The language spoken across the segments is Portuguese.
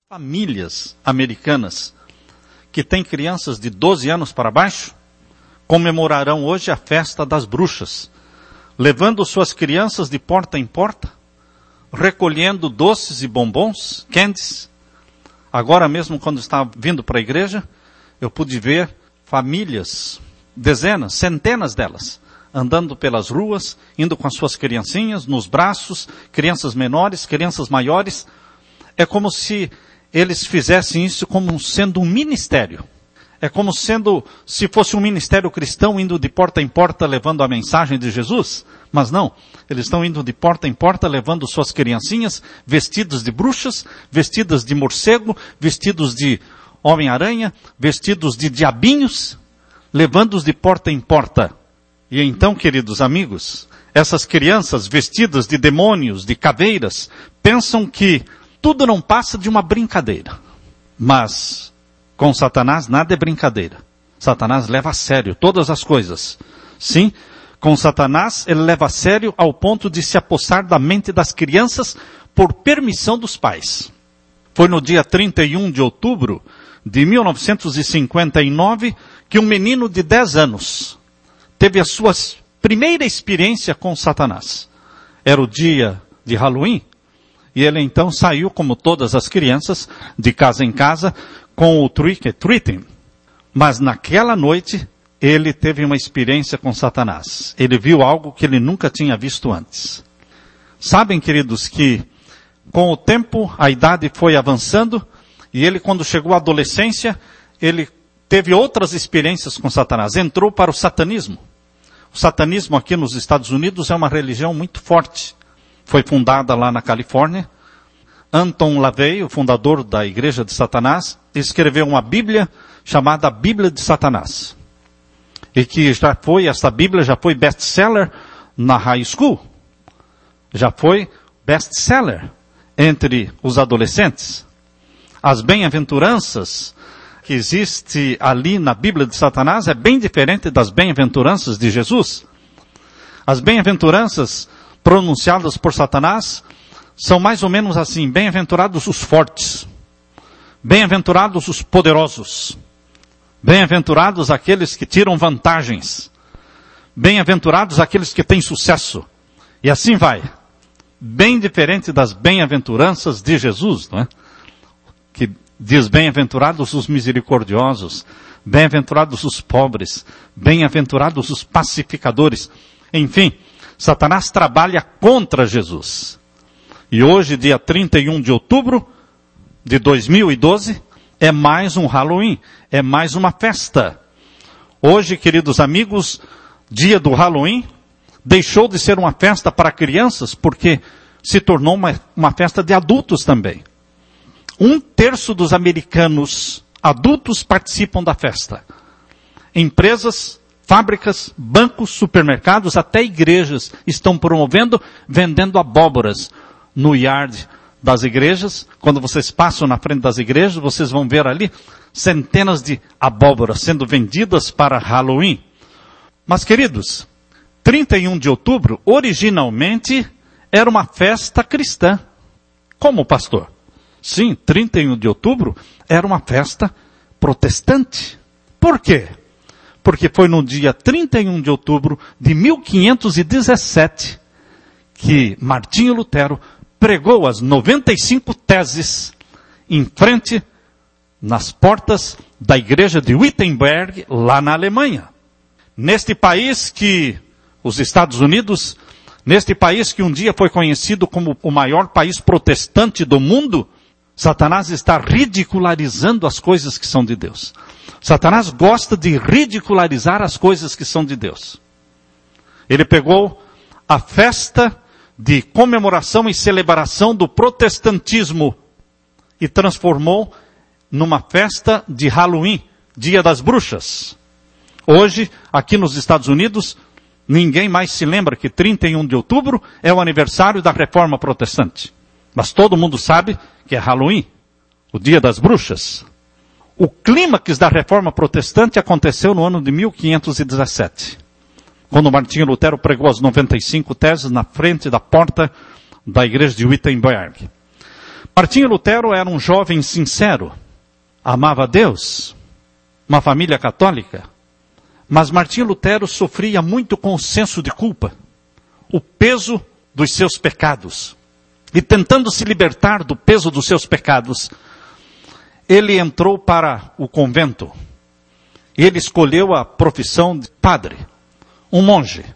Famílias americanas que têm crianças de 12 anos para baixo comemorarão hoje a festa das bruxas, levando suas crianças de porta em porta, recolhendo doces e bombons, candies. Agora mesmo, quando estava vindo para a igreja, eu pude ver famílias, dezenas, centenas delas, andando pelas ruas, indo com as suas criancinhas nos braços, crianças menores, crianças maiores. É como se eles fizessem isso como sendo um ministério. É como se fosse um ministério cristão indo de porta em porta levando a mensagem de Jesus. Mas não, eles estão indo de porta em porta levando suas criancinhas vestidas de bruxas, vestidas de morcego, vestidos de Homem-Aranha, vestidos de diabinhos, levando-os de porta em porta. E então, queridos amigos, essas crianças vestidas de demônios, de caveiras, pensam que tudo não passa de uma brincadeira. Mas com Satanás nada é brincadeira. Satanás leva a sério todas as coisas. Sim, com Satanás ele leva a sério ao ponto de se apossar da mente das crianças por permissão dos pais. Foi no dia 31 de outubro de 1959 que um menino de 10 anos teve a sua primeira experiência com Satanás. Era o dia de Halloween. E ele então saiu, como todas as crianças, de casa em casa, com o trick or treating. Mas naquela noite, ele teve uma experiência com Satanás. Ele viu algo que ele nunca tinha visto antes. Sabem, queridos, que com o tempo, a idade foi avançando, e ele, quando chegou à adolescência, ele teve outras experiências com Satanás. Entrou para o satanismo. O satanismo aqui nos Estados Unidos é uma religião muito forte. Foi fundada lá na Califórnia. Anton LaVey, o fundador da Igreja de Satanás, escreveu uma Bíblia chamada Bíblia de Satanás. E que essa Bíblia já foi best-seller na high school. Já foi best-seller entre os adolescentes. As bem-aventuranças que existe ali na Bíblia de Satanás é bem diferente das bem-aventuranças de Jesus. As bem-aventuranças pronunciadas por Satanás são mais ou menos assim: bem-aventurados os fortes, bem-aventurados os poderosos, bem-aventurados aqueles que tiram vantagens, bem-aventurados aqueles que têm sucesso, e assim vai. Bem diferente das bem-aventuranças de Jesus, não é? Que diz: bem-aventurados os misericordiosos, bem-aventurados os pobres, bem-aventurados os pacificadores. Enfim, Satanás trabalha contra Jesus. E hoje, dia 31 de outubro de 2012, é mais um Halloween, é mais uma festa. Hoje, queridos amigos, dia do Halloween, deixou de ser uma festa para crianças, porque se tornou uma festa de adultos também. 1/3 dos americanos adultos participam da festa. Empresas, fábricas, bancos, supermercados, até igrejas estão promovendo, vendendo abóboras no yard das igrejas. Quando vocês passam na frente das igrejas, vocês vão ver ali centenas de abóboras sendo vendidas para Halloween. Mas, queridos, 31 de outubro, originalmente, era uma festa cristã. Como, pastor? Sim, 31 de outubro era uma festa protestante. Por quê? Porque foi no dia 31 de outubro de 1517 que Martinho Lutero pregou as 95 teses em frente, nas portas da igreja de Wittenberg, lá na Alemanha. Neste país que, os Estados Unidos, neste país que um dia foi conhecido como o maior país protestante do mundo, Satanás está ridicularizando as coisas que são de Deus. Satanás gosta de ridicularizar as coisas que são de Deus. Ele pegou a festa de comemoração e celebração do protestantismo e transformou numa festa de Halloween, Dia das Bruxas. Hoje, aqui nos Estados Unidos, ninguém mais se lembra que 31 de outubro é o aniversário da Reforma Protestante. Mas todo mundo sabe que é Halloween, o Dia das Bruxas. O clímax da Reforma Protestante aconteceu no ano de 1517. Quando Martinho Lutero pregou as 95 teses na frente da porta da igreja de Wittenberg. Martinho Lutero era um jovem sincero, amava a Deus, uma família católica, mas Martinho Lutero sofria muito com o senso de culpa, o peso dos seus pecados. E tentando se libertar do peso dos seus pecados, ele entrou para o convento. Ele escolheu a profissão de padre, um monge.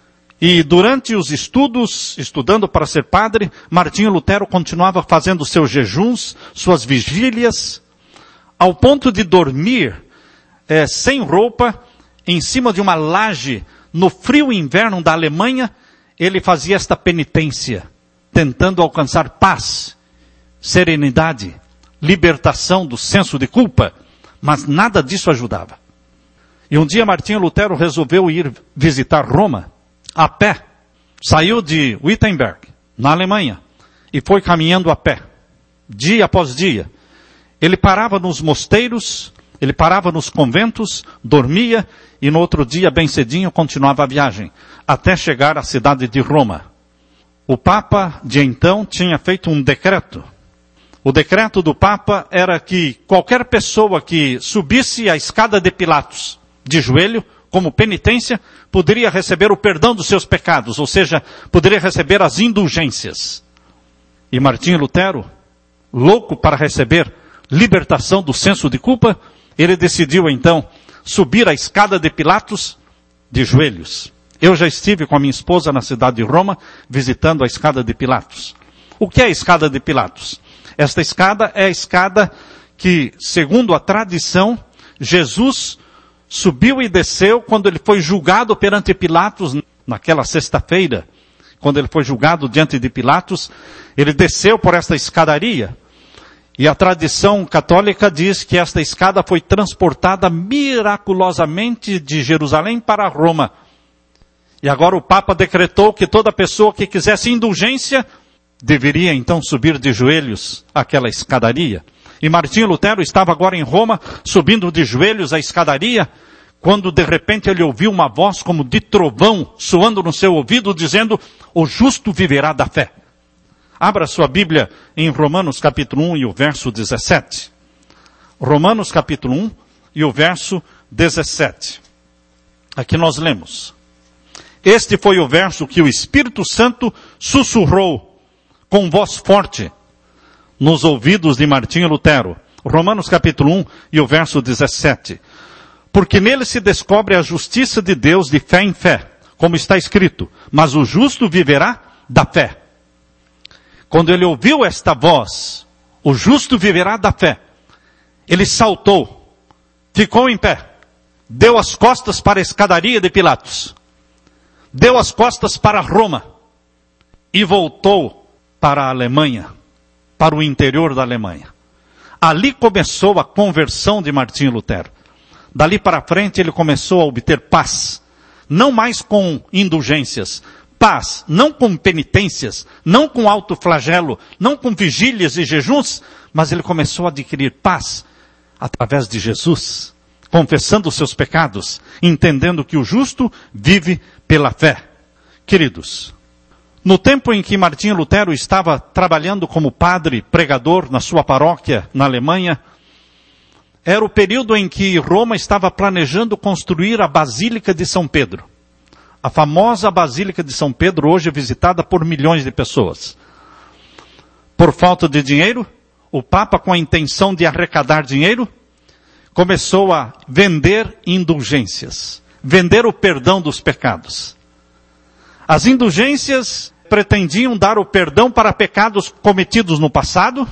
E durante os estudos, estudando para ser padre, Martinho Lutero continuava fazendo seus jejuns, suas vigílias, ao ponto de dormir sem roupa, em cima de uma laje, no frio inverno da Alemanha. Ele fazia esta penitência, tentando alcançar paz, serenidade, libertação do senso de culpa, mas nada disso ajudava. E um dia Martinho Lutero resolveu ir visitar Roma, a pé. Saiu de Wittenberg, na Alemanha, e foi caminhando a pé, dia após dia. Ele parava nos mosteiros, ele parava nos conventos, dormia, e no outro dia, bem cedinho, continuava a viagem, até chegar à cidade de Roma. O Papa, de então, tinha feito um decreto. O decreto do Papa era que qualquer pessoa que subisse a escada de Pilatos, de joelho, como penitência, poderia receber o perdão dos seus pecados, ou seja, poderia receber as indulgências. E Martinho Lutero, louco para receber libertação do senso de culpa, ele decidiu então subir a escada de Pilatos de joelhos. Eu já estive com a minha esposa na cidade de Roma, visitando a escada de Pilatos. O que é a escada de Pilatos? Esta escada é a escada que, segundo a tradição, Jesus subiu e desceu quando ele foi julgado perante Pilatos, naquela sexta-feira, quando ele foi julgado diante de Pilatos, ele desceu por esta escadaria. E a tradição católica diz que esta escada foi transportada miraculosamente de Jerusalém para Roma. E agora o Papa decretou que toda pessoa que quisesse indulgência deveria então subir de joelhos aquela escadaria. E Martinho Lutero estava agora em Roma, subindo de joelhos a escadaria, quando de repente ele ouviu uma voz como de trovão, soando no seu ouvido, dizendo: o justo viverá da fé. Abra sua Bíblia em Romanos capítulo 1 e o verso 17. Romanos capítulo 1 e o verso 17. Aqui nós lemos: este foi o verso que o Espírito Santo sussurrou com voz forte nos ouvidos de Martinho Lutero. Romanos capítulo 1 e o verso 17. Porque nele se descobre a justiça de Deus de fé em fé, como está escrito: mas o justo viverá da fé. Quando ele ouviu esta voz, o justo viverá da fé, ele saltou, ficou em pé, deu as costas para a escadaria de Pilatos, deu as costas para Roma e voltou para a Alemanha, para o interior da Alemanha. Ali começou a conversão de Martinho Lutero. Dali para frente ele começou a obter paz, não mais com indulgências, paz, não com penitências, não com autoflagelo, não com vigílias e jejuns, mas ele começou a adquirir paz através de Jesus, confessando os seus pecados, entendendo que o justo vive pela fé. Queridos, no tempo em que Martinho Lutero estava trabalhando como padre, pregador na sua paróquia na Alemanha, era o período em que Roma estava planejando construir a Basílica de São Pedro. A famosa Basílica de São Pedro, hoje visitada por milhões de pessoas. Por falta de dinheiro, o Papa, com a intenção de arrecadar dinheiro, começou a vender indulgências, vender o perdão dos pecados. As indulgências pretendiam dar o perdão para pecados cometidos no passado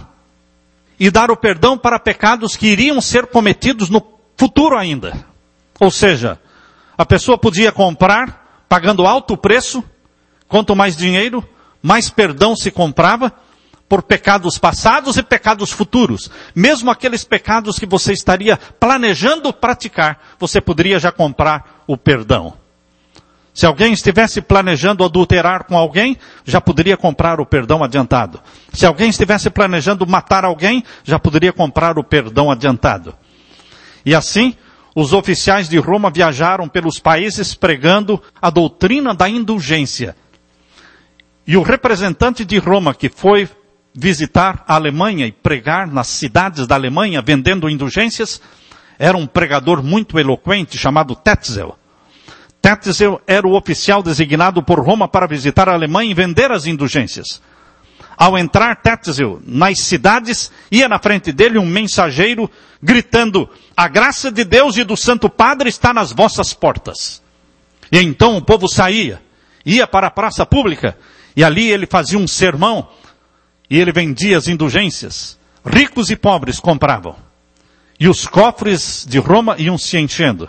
e dar o perdão para pecados que iriam ser cometidos no futuro ainda. Ou seja, a pessoa podia comprar pagando alto preço, quanto mais dinheiro, mais perdão se comprava por pecados passados e pecados futuros. Mesmo aqueles pecados que você estaria planejando praticar, você poderia já comprar o perdão. Se alguém estivesse planejando adulterar com alguém, já poderia comprar o perdão adiantado. Se alguém estivesse planejando matar alguém, já poderia comprar o perdão adiantado. E assim, os oficiais de Roma viajaram pelos países pregando a doutrina da indulgência. E o representante de Roma, que foi visitar a Alemanha e pregar nas cidades da Alemanha, vendendo indulgências, era um pregador muito eloquente chamado Tetzel. Tetzel era o oficial designado por Roma para visitar a Alemanha e vender as indulgências. Ao entrar Tetzel nas cidades, ia na frente dele um mensageiro gritando: a graça de Deus e do Santo Padre está nas vossas portas. E então o povo saía, ia para a praça pública, e ali ele fazia um sermão, e ele vendia as indulgências. Ricos e pobres compravam. E os cofres de Roma iam se enchendo.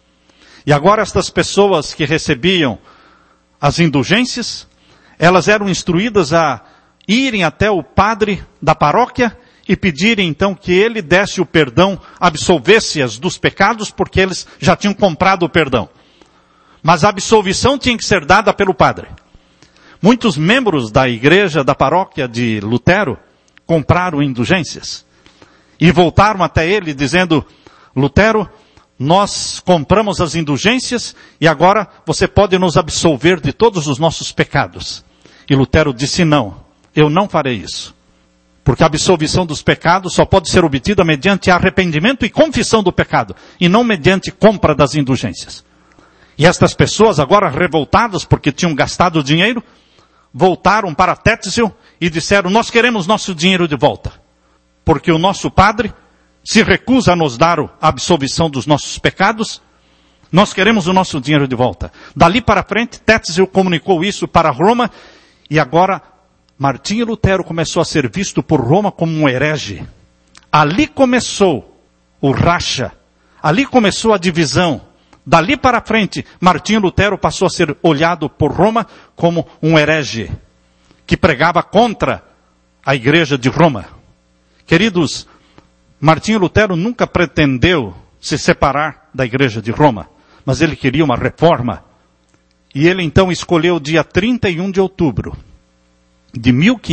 E agora estas pessoas que recebiam as indulgências, elas eram instruídas a irem até o padre da paróquia e pedirem então que ele desse o perdão, absolvesse-as dos pecados, porque eles já tinham comprado o perdão. Mas a absolvição tinha que ser dada pelo padre. Muitos membros da igreja, da paróquia de Lutero, compraram indulgências. E voltaram até ele dizendo: Lutero, nós compramos as indulgências e agora você pode nos absolver de todos os nossos pecados. E Lutero disse: não, eu não farei isso. Porque a absolvição dos pecados só pode ser obtida mediante arrependimento e confissão do pecado, e não mediante compra das indulgências. E estas pessoas, agora revoltadas porque tinham gastado dinheiro, voltaram para Tetzel e disseram: nós queremos nosso dinheiro de volta. Porque o nosso padre se recusa a nos dar a absolvição dos nossos pecados, nós queremos o nosso dinheiro de volta. Dali para frente, Tetzel comunicou isso para Roma, e agora Martinho Lutero começou a ser visto por Roma como um herege. Ali começou o racha, ali começou a divisão. Dali para frente, Martinho Lutero passou a ser olhado por Roma como um herege, que pregava contra a igreja de Roma. Queridos, Martinho Lutero nunca pretendeu se separar da igreja de Roma, mas ele queria uma reforma. E ele então escolheu o dia 31 de outubro de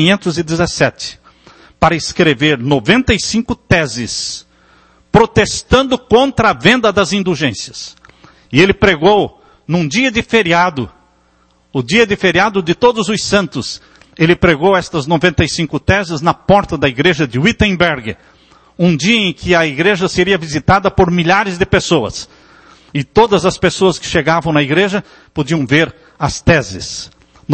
1517 para escrever 95 teses protestando contra a venda das indulgências. E ele pregou num dia de feriado, o dia de feriado de Todos os Santos. Ele pregou estas 95 teses na porta da igreja de Wittenberg. Um dia em que a igreja seria visitada por milhares de pessoas. E todas as pessoas que chegavam na igreja podiam ver as teses.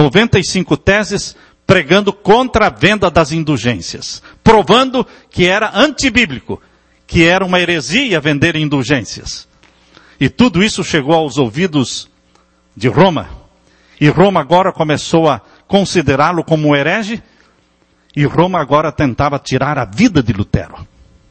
95 teses pregando contra a venda das indulgências. Provando que era antibíblico, que era uma heresia vender indulgências. E tudo isso chegou aos ouvidos de Roma. E Roma agora começou a considerá-lo como um herege. E Roma agora tentava tirar a vida de Lutero.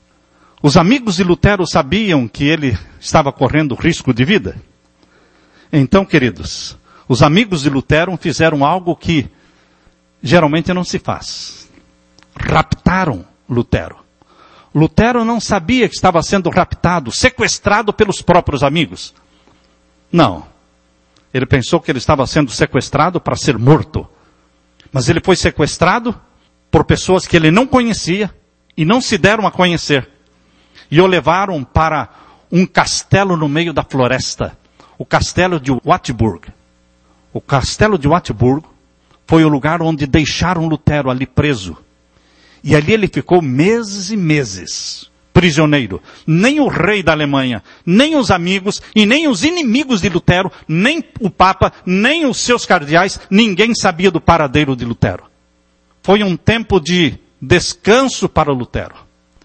Os amigos de Lutero sabiam que ele estava correndo risco de vida. Então, queridos, os amigos de Lutero fizeram algo que geralmente não se faz. Raptaram Lutero. Lutero não sabia que estava sendo raptado, sequestrado pelos próprios amigos. Não. Ele pensou que ele estava sendo sequestrado para ser morto. Mas ele foi sequestrado por pessoas que ele não conhecia e não se deram a conhecer. E o levaram para um castelo no meio da floresta. O castelo de Wartburg. O castelo de Wartburg foi o lugar onde deixaram Lutero ali preso. E ali ele ficou meses e meses, prisioneiro. Nem o rei da Alemanha, nem os amigos e nem os inimigos de Lutero, nem o Papa, nem os seus cardeais, ninguém sabia do paradeiro de Lutero. Foi um tempo de descanso para Lutero.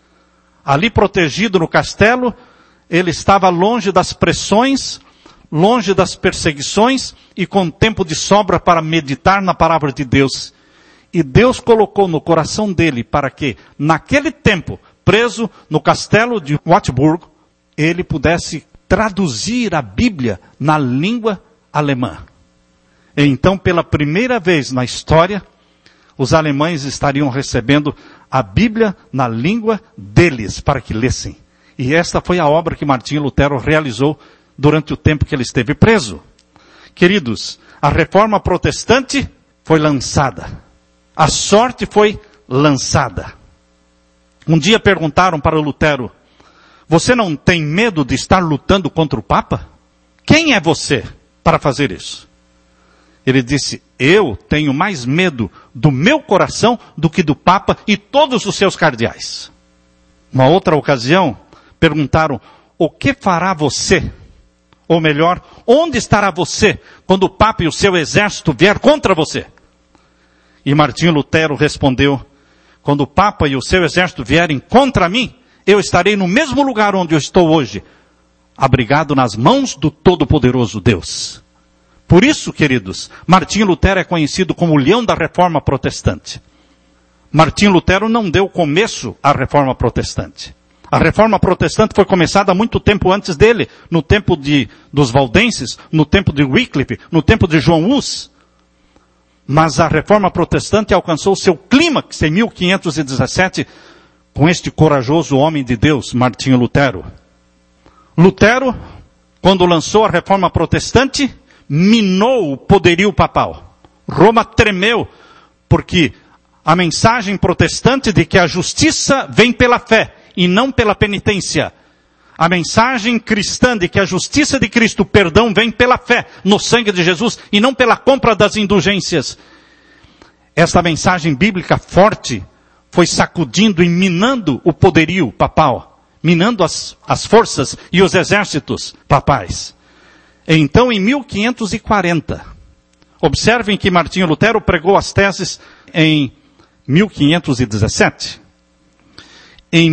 Ali protegido no castelo, ele estava longe das pressões, longe das perseguições e com tempo de sobra para meditar na palavra de Deus. E Deus colocou no coração dele para que, naquele tempo, preso no castelo de Wartburg, ele pudesse traduzir a Bíblia na língua alemã. E então, pela primeira vez na história, os alemães estariam recebendo a Bíblia na língua deles, para que lessem. E esta foi a obra que Martinho Lutero realizou durante o tempo que ele esteve preso. Queridos, a reforma protestante foi lançada. A sorte foi lançada. Um dia perguntaram para Lutero: você não tem medo de estar lutando contra o Papa? Quem é você para fazer isso? Ele disse, eu tenho mais medo do meu coração do que do Papa e todos os seus cardeais. Uma outra ocasião, perguntaram, o que fará você? Ou melhor, onde estará você quando o Papa e o seu exército vier contra você? E Martinho Lutero respondeu, quando o Papa e o seu exército vierem contra mim, eu estarei no mesmo lugar onde eu estou hoje, abrigado nas mãos do Todo-Poderoso Deus. Por isso, queridos, Martinho Lutero é conhecido como o leão da Reforma Protestante. Martinho Lutero não deu começo à Reforma Protestante. A Reforma Protestante foi começada há muito tempo antes dele, no tempo dos Valdenses, no tempo de Wycliffe, no tempo de João Hus. Mas a Reforma Protestante alcançou seu clímax em 1517 com este corajoso homem de Deus, Martinho Lutero. Lutero, quando lançou a Reforma Protestante, minou o poderio papal. Roma tremeu, porque a mensagem protestante de que a justiça vem pela fé e não pela penitência. A mensagem cristã de que a justiça de Cristo, o perdão, vem pela fé no sangue de Jesus e não pela compra das indulgências. Esta mensagem bíblica forte foi sacudindo e minando o poderio papal, minando as forças e os exércitos papais. Então, em 1540, observem que Martinho Lutero pregou as teses em 1517. Em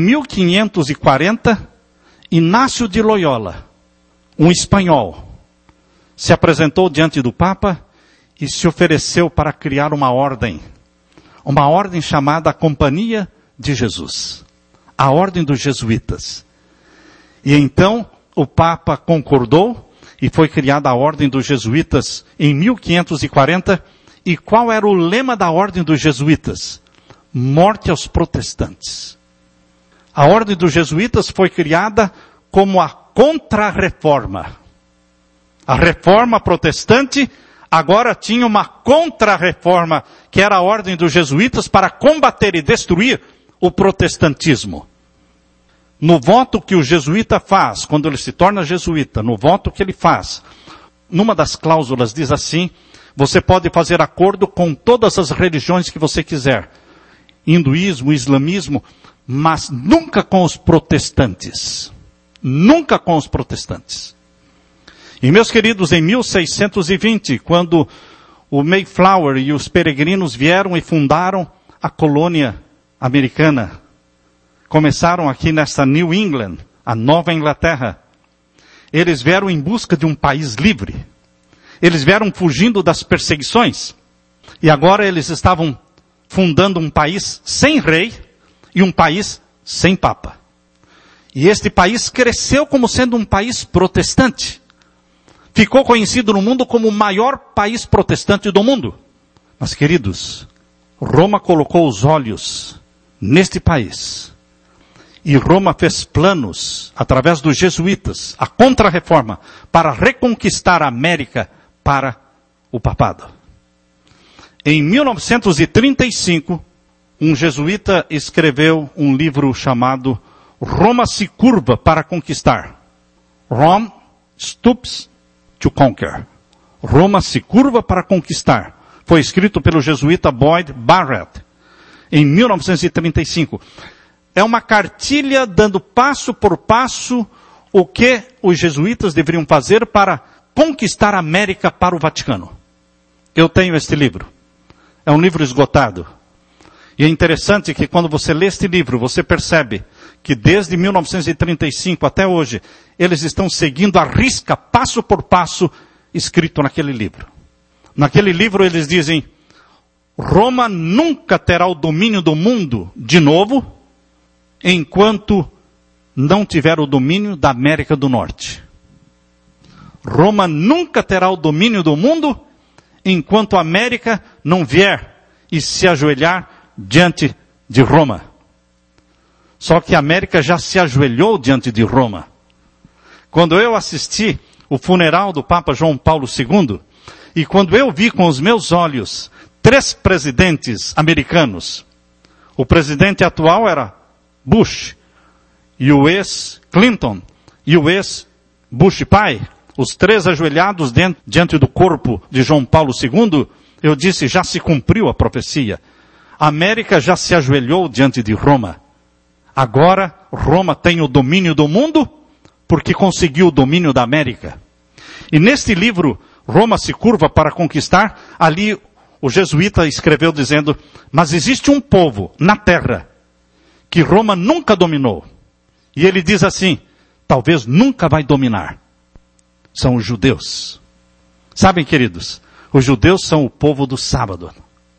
1540, Inácio de Loyola, um espanhol, se apresentou diante do Papa e se ofereceu para criar uma ordem chamada Companhia de Jesus, a Ordem dos Jesuítas. E então o Papa concordou e foi criada a Ordem dos Jesuítas em 1540. E qual era o lema da Ordem dos Jesuítas? Morte aos protestantes. A Ordem dos Jesuítas foi criada como a contra-reforma. A reforma protestante agora tinha uma contra-reforma, que era a Ordem dos Jesuítas, para combater e destruir o protestantismo. No voto que o jesuíta faz, quando ele se torna jesuíta, no voto que ele faz, numa das cláusulas diz assim, você pode fazer acordo com todas as religiões que você quiser. Hinduísmo, islamismo, mas nunca com os protestantes. Nunca com os protestantes. E meus queridos, em 1620, quando o Mayflower e os peregrinos vieram e fundaram a colônia americana, começaram aqui nesta New England, a Nova Inglaterra, eles vieram em busca de um país livre. Eles vieram fugindo das perseguições. E agora eles estavam fundando um país sem rei e um país sem papa. E este país cresceu como sendo um país protestante. Ficou conhecido no mundo como o maior país protestante do mundo. Mas, queridos, Roma colocou os olhos neste país. E Roma fez planos, através dos jesuítas, a contra-reforma, para reconquistar a América para o papado. Em 1935, um jesuíta escreveu um livro chamado Roma se curva para conquistar. Rome stoops to conquer. Roma se curva para conquistar. Foi escrito pelo jesuíta Boyd Barrett, em 1935. É uma cartilha dando passo por passo o que os jesuítas deveriam fazer para conquistar a América para o Vaticano. Eu tenho este livro. É um livro esgotado. E é interessante que quando você lê este livro, você percebe que desde 1935 até hoje, eles estão seguindo à risca, passo por passo, escrito naquele livro. Naquele livro eles dizem, Roma nunca terá o domínio do mundo de novo, enquanto não tiver o domínio da América do Norte. Roma nunca terá o domínio do mundo, enquanto a América não vier e se ajoelhar diante de Roma. Só que a América já se ajoelhou diante de Roma. Quando eu assisti o funeral do Papa João Paulo II, e quando eu vi com os meus olhos 3 presidentes americanos, o presidente atual era Bush, e o ex-Clinton, e o ex-Bush pai, os 3 ajoelhados diante do corpo de João Paulo II, eu disse, já se cumpriu a profecia. A América já se ajoelhou diante de Roma. Agora, Roma tem o domínio do mundo, porque conseguiu o domínio da América. E neste livro, Roma se curva para conquistar, ali o jesuíta escreveu dizendo, mas existe um povo na terra que Roma nunca dominou. E ele diz assim, talvez nunca vai dominar. São os judeus. Sabem, queridos, os judeus são o povo do sábado.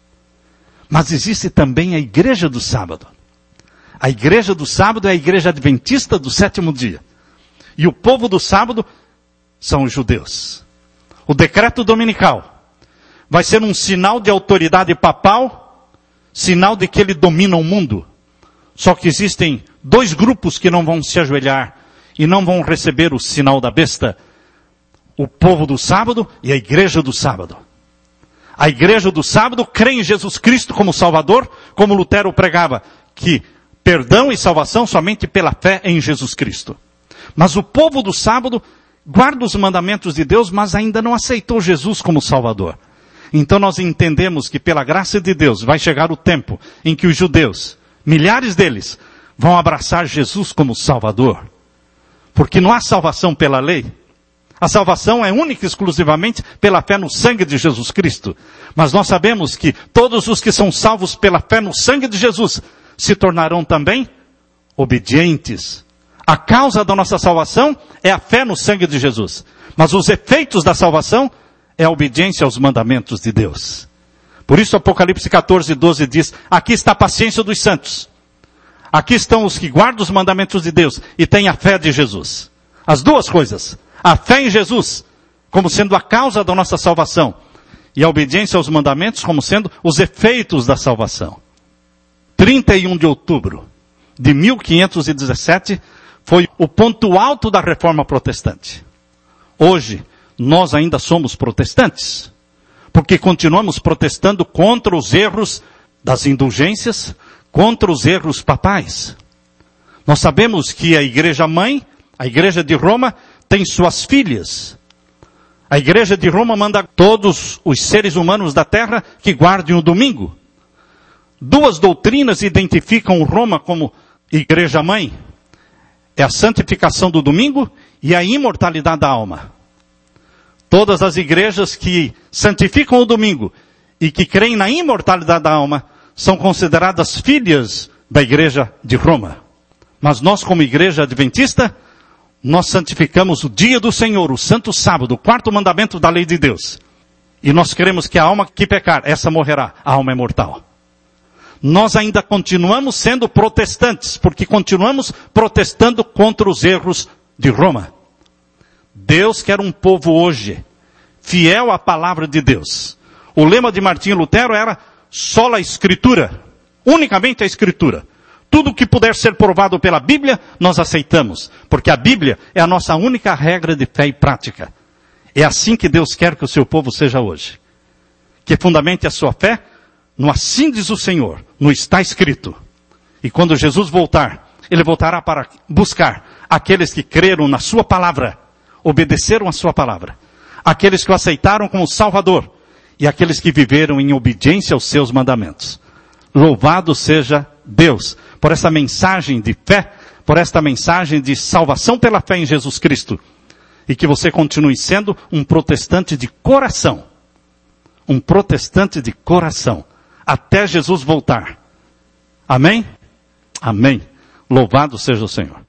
Mas existe também a igreja do sábado. A igreja do sábado é a igreja adventista do 7º dia. E o povo do sábado são os judeus. O decreto dominical vai ser um sinal de autoridade papal, sinal de que ele domina o mundo. Só que existem 2 grupos que não vão se ajoelhar e não vão receber o sinal da besta. O povo do sábado e a igreja do sábado. A igreja do sábado crê em Jesus Cristo como Salvador, como Lutero pregava, que perdão e salvação somente pela fé em Jesus Cristo. Mas o povo do sábado guarda os mandamentos de Deus, mas ainda não aceitou Jesus como Salvador. Então nós entendemos que pela graça de Deus vai chegar o tempo em que os judeus, milhares deles, vão abraçar Jesus como Salvador. Porque não há salvação pela lei. A salvação é única e exclusivamente pela fé no sangue de Jesus Cristo. Mas nós sabemos que todos os que são salvos pela fé no sangue de Jesus se tornarão também obedientes. A causa da nossa salvação é a fé no sangue de Jesus. Mas os efeitos da salvação é a obediência aos mandamentos de Deus. Por isso Apocalipse 14:12 diz, aqui está a paciência dos santos. Aqui estão os que guardam os mandamentos de Deus e têm a fé de Jesus. As 2 coisas. A fé em Jesus, como sendo a causa da nossa salvação. E a obediência aos mandamentos, como sendo os efeitos da salvação. 31 de outubro de 1517 foi o ponto alto da reforma protestante. Hoje, nós ainda somos protestantes. Porque continuamos protestando contra os erros das indulgências, contra os erros papais. Nós sabemos que a igreja mãe, a igreja de Roma, tem suas filhas. A igreja de Roma manda todos os seres humanos da terra que guardem o domingo. 2 doutrinas identificam Roma como igreja mãe. É a santificação do domingo e a imortalidade da alma. Todas as igrejas que santificam o domingo e que creem na imortalidade da alma são consideradas filhas da igreja de Roma. Mas nós, como igreja adventista, nós santificamos o dia do Senhor, o santo sábado, o 4º mandamento da lei de Deus. E nós queremos que a alma que pecar, essa morrerá. A alma é mortal. Nós ainda continuamos sendo protestantes, porque continuamos protestando contra os erros de Roma. Deus quer um povo hoje, fiel à palavra de Deus. O lema de Martinho Lutero era, sola a Escritura, unicamente a Escritura. Tudo que puder ser provado pela Bíblia, nós aceitamos. Porque a Bíblia é a nossa única regra de fé e prática. É assim que Deus quer que o seu povo seja hoje. Que fundamente a sua fé no assim diz o Senhor, no está escrito. E quando Jesus voltar, Ele voltará para buscar aqueles que creram na sua palavra, obedeceram a sua palavra. Aqueles que o aceitaram como Salvador e aqueles que viveram em obediência aos seus mandamentos. Louvado seja Deus por esta mensagem de fé, por esta mensagem de salvação pela fé em Jesus Cristo. E que você continue sendo um protestante de coração. Um protestante de coração. Até Jesus voltar. Amém? Amém. Louvado seja o Senhor.